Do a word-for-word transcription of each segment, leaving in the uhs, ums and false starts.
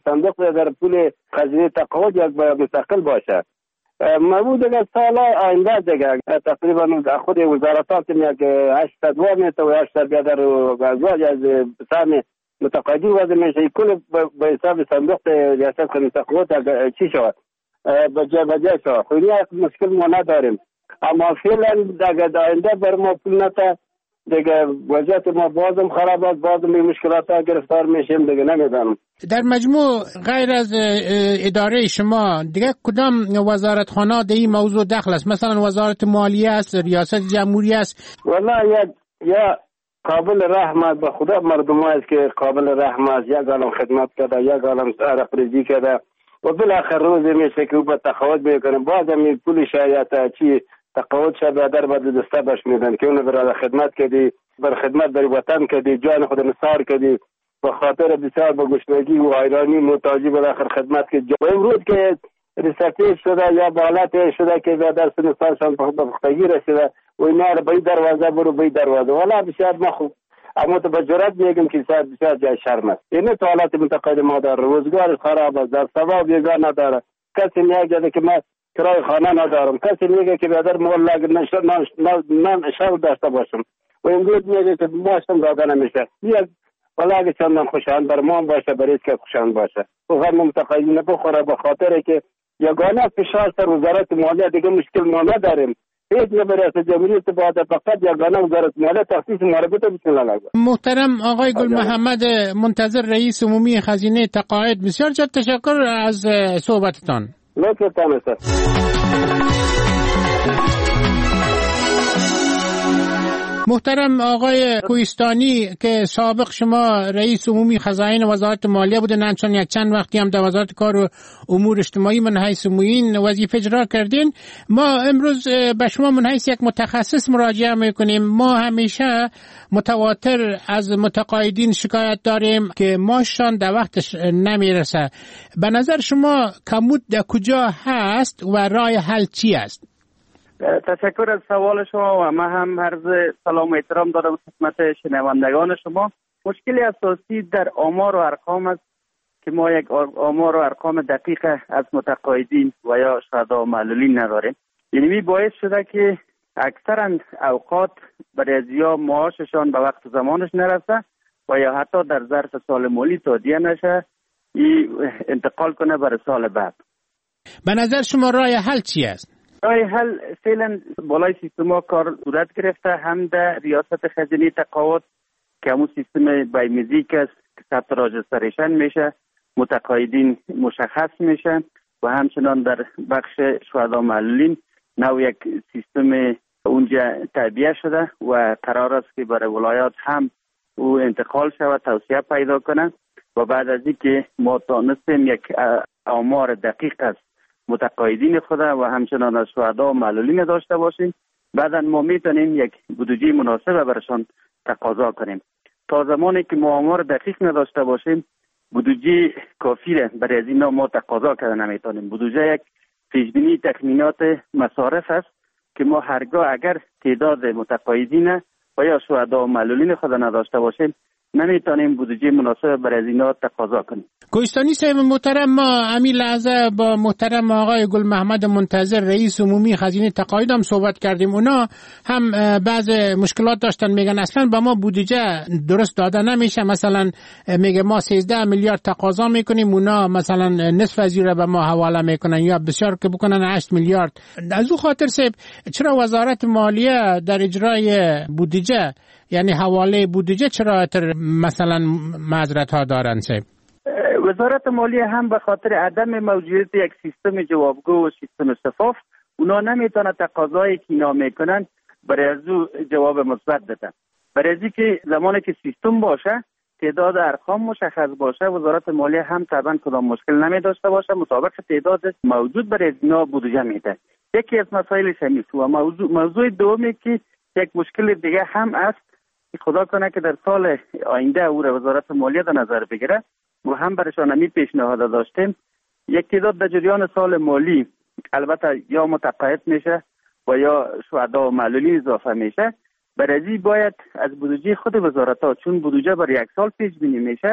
صندوق در پول خزینه تقاعد یک مستقل باشه. مبود دیگه سال آینده دیگه تقریبا خود وزارتات یک هشتصد میته و هشتصد بیادر ازواج از سهم متقاعدین وضع میشه. کل به حساب صندوق ریاست خدمت تقاعد چی شود بجا بجا شود. خیلی مشکل ما نداریم، اما فعلا دیگه آینده بر ما پول نتا دیگه وضعیت ما بازم خراب است، بازم این مشکلات ها گرفتار میشیم دیگه. نمیدانم در مجموع غیر از اداره شما دیگه کدام وزارتخانه در این موضوع دخل است؟ مثلا وزارت مالیه است، ریاست جمهوری است؟ والله یا یا قابل رحمت به خدا مردم است که قابل رحمت، یک عالم خدمت کرده، یک عالم عرق ریزی کرده و بالاخره روز میشه که او به تقاعد میکنه. بازم این پول شایعت چی تقاعد شده در بعد دسته باش میدن که اون برای خدمت کردی، بر خدمت در وطن کردی، جان خود نثار کردی، به خاطر بسیار به گشنگی و حیرانی محتاجی بالاخره خدمت کردی. و امروز که ریسرچ شده یا بالات شده که در سن سالشان به پختگی رسیده و اینا رو به دروازه برو به دروازه، والا بسیار ما خوب، اما تو به جرات میگم که بسیار جای شرم است. این تو حالات متقاعد ما در روزگار خراب است، در ثواب یگان نداره. کسی میگه که من کرای خانه ندارم، کسی میگه که بیادر مولا نان شب داشته باشم و امروز میگه که ماشم داده نمیشه. یک والا اگه چندان خوشان بر ما باشه برای که خوشان باشه و غم متقاعدین بخوره، به خاطر که یگانه فشار سر وزارت مالیه دیگه مشکل ما نداریم. هیچ نه برای جمهوریت بعد فقط یگانه وزارت مالیه تخصیص مربوطه بسم الله. محترم آقای گل محمد منتظر رئیس عمومی خزینه تقاعد، بسیار جد تشکر از صحبتتان. لطفاً است. محترم آقای کوهستانی که سابق شما رئیس عمومی خزائن وزارت مالیه بودن، همچون یک چند وقتی هم در وزارت کار و امور اجتماعی من حیث معین وظیفه اجرا کردین، ما امروز به شما من حیث یک متخصص مراجعه میکنیم. ما همیشه متواتر از متقاعدین شکایت داریم که ماشان در وقتش نمیرسه. به نظر شما کمبود در کجا هست و راه حل چی است؟ تشکر از سوال شما و من هم عرض سلام و احترام دارم خدمت شنوندگان شما. مشکل اساسی در آمار و ارقام است که ما یک آمار و ارقام دقیق از متقاعدین و یا شهدا و معلولین نداریم. یعنی می باعث شده که اکثرا اوقات بعضیا معاششان به وقت زمانش نرسه و یا حتی در ظرف سال مالی تادیه نشه، انتقال کنه برای سال بعد. به نظر شما راه حل چی است؟ راه حل فعلا بالای سیستم ها کار صورت گرفته، هم در ریاست خزینه تقاعد که همون سیستم بایومتریک است که ثبت راجستریشن میشه، متقاعدین مشخص میشن و همچنان در بخش شهدا معلولین نو یک سیستم اونجا تعبیه شده و قرار است که برای ولایات هم او انتقال شود، توسعه پیدا کنه و بعد از اینکه ما تانستیم یک آمار دقیق است متقاعدین خود و همچنان از شهدا و معلولین داشته باشیم، بعدا ما میتونیم یک بودجه مناسب برشان تقاضا کنیم. تا زمانی که ما آمار دقیق نداشته باشیم بودجه کافی برای از اینا ما تقاضا کردن نمیتونیم. بودجه یک پیشبینی تخمینات مصارف است که ما هرگاه اگر تعداد متقاعدین و یا شهدا و معلولین خود نداشته باشیم نمیتونیم بودجه مناسب برای از اینا تقاضا کنیم. کوهستانی صاحب محترم، ما همین لحظه با محترم آقای گل محمد منتظر رئیس عمومی خزینه تقاعد هم صحبت کردیم. اونا هم بعض مشکلات داشتن، میگن اصلا با ما بودجه درست داده نمیشه. مثلا میگه ما سیزده میلیارد تقاضا میکنیم، اونا مثلا نصف از این به ما حواله میکنن یا بسیار که بکنن هشت میلیارد. از او خاطر صاحب چرا وزارت مالیه در اجرای بودجه یعنی حواله بودجه چرا مثلا معذرت ها دارن صاحب؟ وزارت مالیه هم به خاطر عدم موجودیت یک سیستم جوابگو و سیستم شفاف اونا نمیتونه تقاضایی که اینا میکنن برای از او جواب مثبت بدن. برای از اینکه زمانی که سیستم باشه تعداد ارقام مشخص باشه وزارت مالیه هم طبعا کدام مشکل نمی داشته باشه، مطابق تعداد موجود برای از اینا بودجه میده. یکی از مسائل شمیس و موضوع موضوع دومی که یک مشکل دیگه هم است، خدا کنه که در سال آینده او را وزارت مالیه در نظر بگیره و هم برشان همی پیشنهاد داشتیم. یک تعداد در جریان سال مالی البته یا متقاعد میشه و یا شهدا و معلولین اضافه میشه. برای باید از بودجه خود وزارت ها، چون بودجه برای یک سال پیش بینی میشه،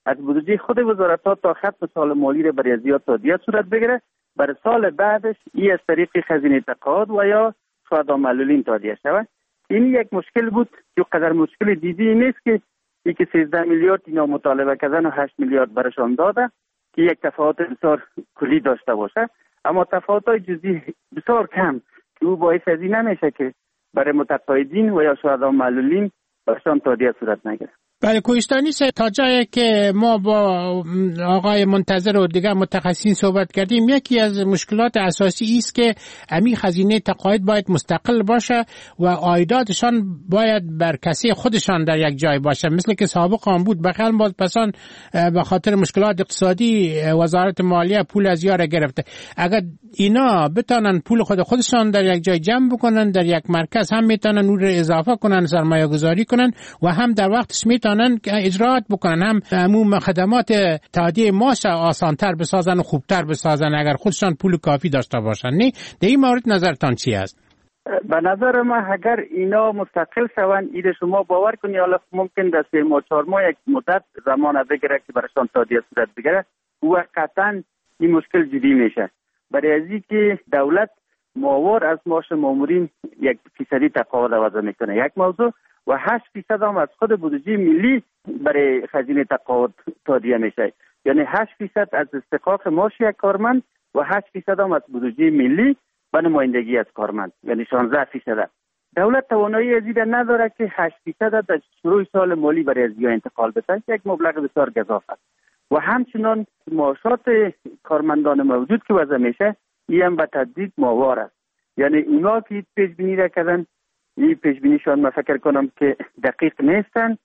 از بودجه خود وزارت‌ها تا ختم سال مالی را برای زیاد تادیه صورت بگیره. برای سال بعدش ای از طریق خزینه تقاعد و یا شهدا معلولین تادیه شود. این یک مشکل بود که قدر مشکل دیدی نیست که ای که سیزده میلیارد اینا مطالبه کردن و هشت میلیارد برشان داده که یک تفاوت بسیار کلی داشته باشه، اما تفاوت‌های جزئی بسیار کم که او باعث از این نمیشه که برای متقاعدین و یا شهدا معلولین برشان تادیه صورت نگیره. بله کوهستانی سه تا جایی که ما با آقای منتظر و دیگر متخصصین صحبت کردیم، یکی از مشکلات اساسی است که امی خزینه تقاعد باید مستقل باشه و عایداتشان باید بر کسی خودشان در یک جای باشه، مثل که سابق هم بود. بخیل باز پسان به خاطر مشکلات اقتصادی وزارت مالیه پول از یاره گرفته. اگر اینا بتانن پول خود خودشان در یک جای جمع بکنن، در یک مرکز، هم میتونن اون رو اضافه کنن، سرمایه گذاری کنن و هم در وقتش میتونن اجرات بکنن، هم عموم خدمات تادیه معاش آسانتر بسازن و خوبتر بسازن اگر خودشان پول کافی داشته باشن. نه در این مورد نظرتان چی است؟ به نظر من اگر اینا مستقل شوند، ایده شما باور کنی حالا ممکن در سه ماه چهار ماه یک مدت زمان بگیره که برایشان تادیه صورت بگیره و قطعا این مشکل جدی میشه. برای ازی که دولت ماور از معاش مامورین یک فیصدی تقاعد وضع میکنه یک موضوع و هشت فیصد هم از خود بودجه ملی برای خزینه تقاعد تادیه میشه، یعنی هشت فیصد از استحقاق معاش یک کارمند و هشت فیصد هم از بودجه ملی به نمایندگی از کارمند، یعنی شانزده فیصد. دولت توانایی از این نداره که هشت فیصد در شروع سال مالی برای ازیا انتقال بده، یک مبلغ بسیار گزاف است. و همچنان معاشات کارمندان موجود که وضع میشه این هم به تدریج ماوار است، یعنی اونا که پیش بینی را کردن این پیش بینیشان من فکر کنم که دقیق نیستن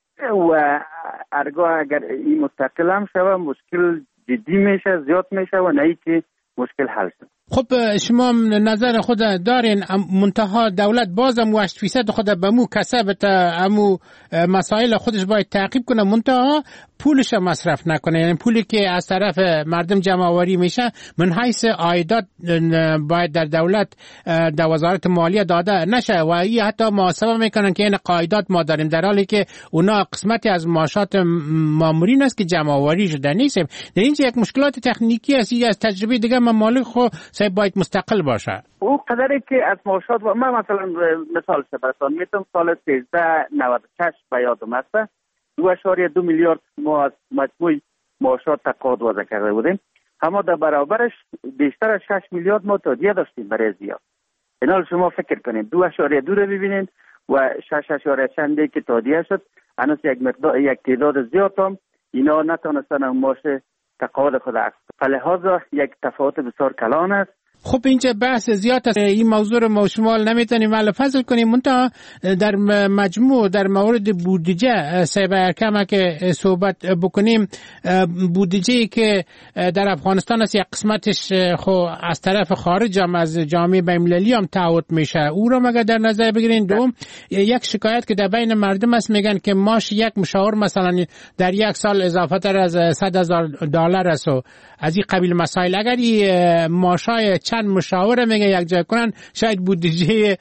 و ارگاه اگر این مستقل هم شوه مشکل جدی میشه، زیاد میشه و نه که مشکل حل شد. خب شما نظر خود دارین منتها دولت بازم هشت فیصد خود به مو کسبت امو مسائل خودش باید تعقیب کنه، منتها پولش مصرف نکنه، یعنی پولی که از طرف مردم جمع آوری میشه من حیث عایدات باید در دولت در وزارت مالیه داده نشه و این حتی محاسبه میکنن که این قاعدات ما داریم، در حالی که اونا قسمتی از معاشات مامورین است که جمع آوری شده نیست. در اینجا یک مشکلات تکنیکی است، از تجربه دیگه ممالک خو سه باید مستقل باشه. او قدری که از معاشات و من مثلا مثال براتون میتونم سال سیزده نود و شش به یادم است دو اشاریه دو میلیارد ما از مجموع معاشات تقاعد وضع کرده بودیم، اما در برابرش بیشتر از شش میلیارد ما تادیه داشتیم برای زیاد. اینال شما فکر کنید دو اشاریه دو رو ببینید و شش اشاریه چندی که تادیه شد، هنوز یک مقدار یک تعداد زیاد هم اینا نتونستن معاش تقاعد خود عکس. فلهذا یک تفاوت بسیار کلان است. خب اینجا بحث زیاد است، این موضوع رو ما شما نمیتونیم ولی فضل کنیم، منتها در مجموع در مورد بودجه سه کمه که صحبت بکنیم، بودجه‌ای که در افغانستان است یک قسمتش خو از طرف خارج هم از جامعه بین‌المللی هم تعهد میشه، او رو مگه در نظر بگیرین. دوم یک شکایت که در بین مردم است، میگن که ماش یک مشاور مثلا در یک سال اضافه تر از صد هزار دلار است و از این قبیل مسائل. اگر این ماشای چند مشاوره میگه یک جای کنن شاید بودجه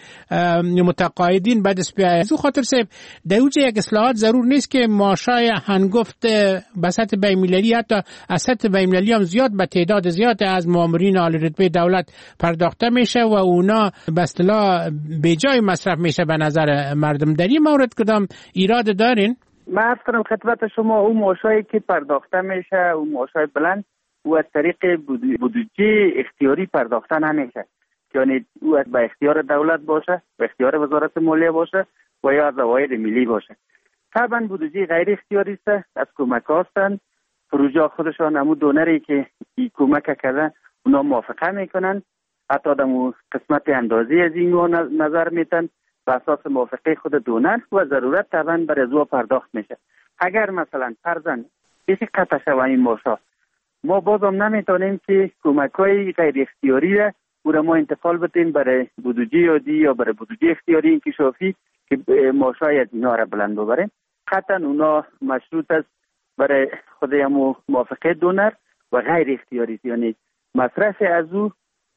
متقاعدین بعد از بیاید. از او خاطر سه دوجه یک اصلاحات ضرور نیست که معاشای هنگفت به سطح بین‌المللی حتی از سطح بین‌المللی هم زیاد به تعداد زیاد از مامورین عالی رتبه دولت پرداخته میشه و اونا به اصطلاح به جای مصرف میشه به نظر مردم. در این مورد کدام ایراد دارین؟ من عرض کنم خدمت شما اون معاشایی که پرداخته میشه اون معاشای بلند او از طریق بودجه اختیاری پرداخته نمیشه، یعنی او به اختیار دولت باشه، به اختیار وزارت مالیه باشه و یا از عواید ملی باشه. طبعا بودجه غیر اختیاری است، از کمک هستند، پروژه خودشان همو دونری که این کمک کرده اونا موافقه میکنن، حتی دمو قسمت اندازی از این نظر میتن به اساس موافقه خود دونر و ضرورت طبعا برای زو پرداخت میشه. اگر مثلا فرضاً کسی قطع شوه این معاشات، ما بازم نمیتونیم که کمک‌های غیر اختیاری را او را ما انتقال بدیم برای بودجه عادی یا برای بودجه اختیاری انکشافی که معاشای از اینا را بلند ببریم. قطعا اونا مشروط است برای خود همو موافقه دونر و غیر اختیاری، یعنی مصرف از او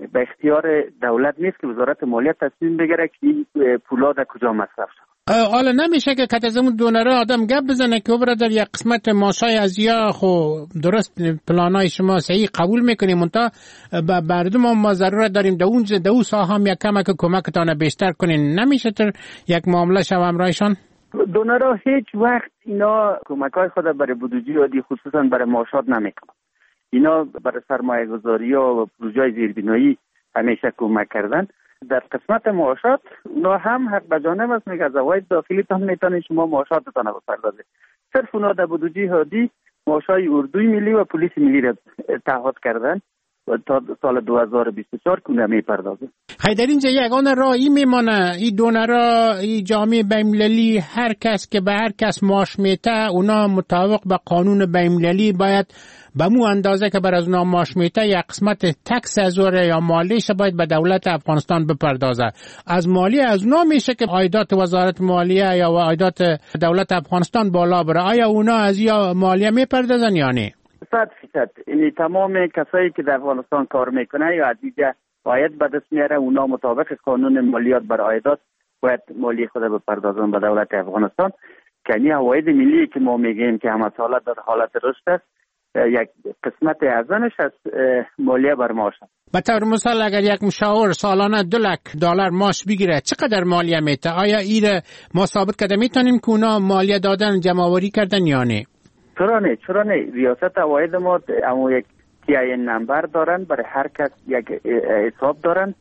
به اختیار دولت نیست که وزارت مالیه تصمیم بگیره که این پولا در کجا مصرف شد. حالا نمیشه که کت از اون دونره آدم گپ بزنه که برادر یک قسمت ماشای از یا خو درست پلانای شما صحیح قبول میکنیم منتها مردم ما ضرورت داریم در اون در اون ساحه هم یک کمک کمکتان بیشتر کنین، نمیشه تر یک معامله شو همراهشان؟ دونرها هیچ وقت اینا کمکای خود برای بودجه عادی خصوصا برای معاشات نمیکنن. اینا برای سرمایه گذاری و پروژه زیربنایی همیشه کمک کردن. در قسمت معاشات اونا هم حق بجانب است، میگه از عواید داخلی تا میتونید شما معاشاتتان رو بپردازید. صرف اونا در بودجه عادی معاشای اردوی ملی و پلیس ملی را تعهد کردن و تا سال دو هزار و بیست و چهار کنه میپردازه. خیلی در اینجا یگانه راهی میمانه این دونرها، این جامعه بین‌المللی، هر کس که به هر کس معاش میته اونا مطابق به قانون بین‌المللی باید به مو اندازه که بر از اونا معاش میته یک قسمت تکس از اوره یا مالیش باید به دولت افغانستان بپردازه. از مالی از اونا میشه که عایدات وزارت مالیه یا عایدات دولت افغانستان بالا بره. آیا اونا از یا مالیه میپردازن یا نه؟ صد فیصد. این تمام کسایی که در افغانستان کار میکنه یا عدیده عاید به دست میاره، اونا مطابق قانون مالیات بر عایدات باید مالی خود بپردازن به دولت افغانستان. که این عواید ملی که ما میگیم که همه ساله در حالت رشد است، یک قسمت ازنش از مالیه بر معاش است. به طور مثال اگر یک مشاور سالانه دو لک دلار معاش بگیره چقدر مالیه میته؟ آیا ایره ما ثابت کرده میتونیم که اونا مالیه دادن جمع آوری کردن یا نه؟ چرا نه؟ چرا نه؟ ریاست عواید ما اما یک تی آی ان نمبر دارن، برای هر کس یک حساب دارن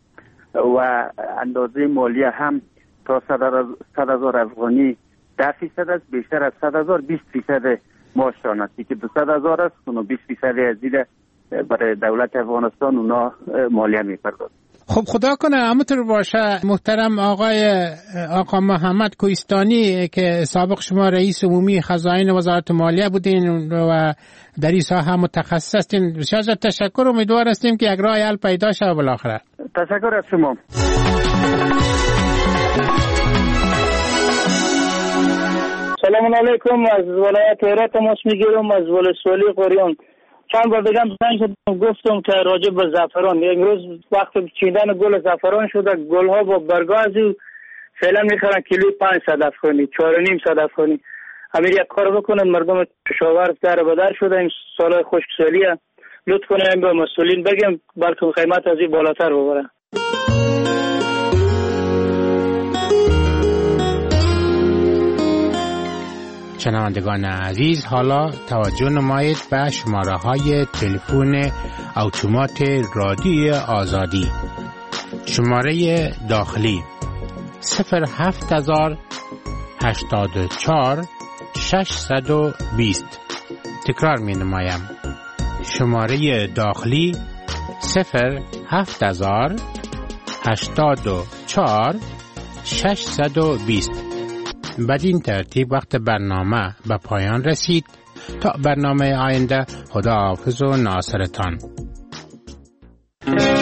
و اندازه مالیه هم تا صد هزار افغانی ده فیصد است، بیشتر از صد هزار بیست فیصد معاششان است که دویست هزار است، اونو بیست فیصد از دیده برای دولت افغانستان اونا مالیه میپردازن. خب خدا کنه همونطور باشه. محترم آقای آقا محمد کوهستانی که سابق شما رئیس عمومی خزائن وزارت مالیه بودین و در این ساحه متخصص هستین، بسیار تشکر. امیدوار هستیم که یک راه حل پیدا شه بالاخره. تشکر از شما. سلام علیکم. از ولایت هرات تماس میگیرم، از ولسوالی قریان. چند بار دیگه هم گفتم که راجع به زعفران، امروز وقت چیدن گل زعفران شده، گلها با برگازی فعلا میخرن کیلوی پانصد افغانی، چهار و نیم صد افغانی. امیر یک کار بکنن، مردم کشاورز در بدر شده، این سال خشکسالیه، لطف کنن به مسئولین بگم بلکه قیمت از این بالاتر ببرن. شنوندگان عزیز، حالا توجه نمایید به شماره های تلفن اتومات رادیوی آزادی. شماره داخلی صفر هفت هزار هشتاد و چهار ششصد و بیست. تکرار می نمایم. شماره داخلی صفر هفت هزار هشتاد و چهار ششصد و بیست. بدین ترتیب وقت برنامه به پایان رسید. تا برنامه آینده، خدا حافظ و ناصرتان.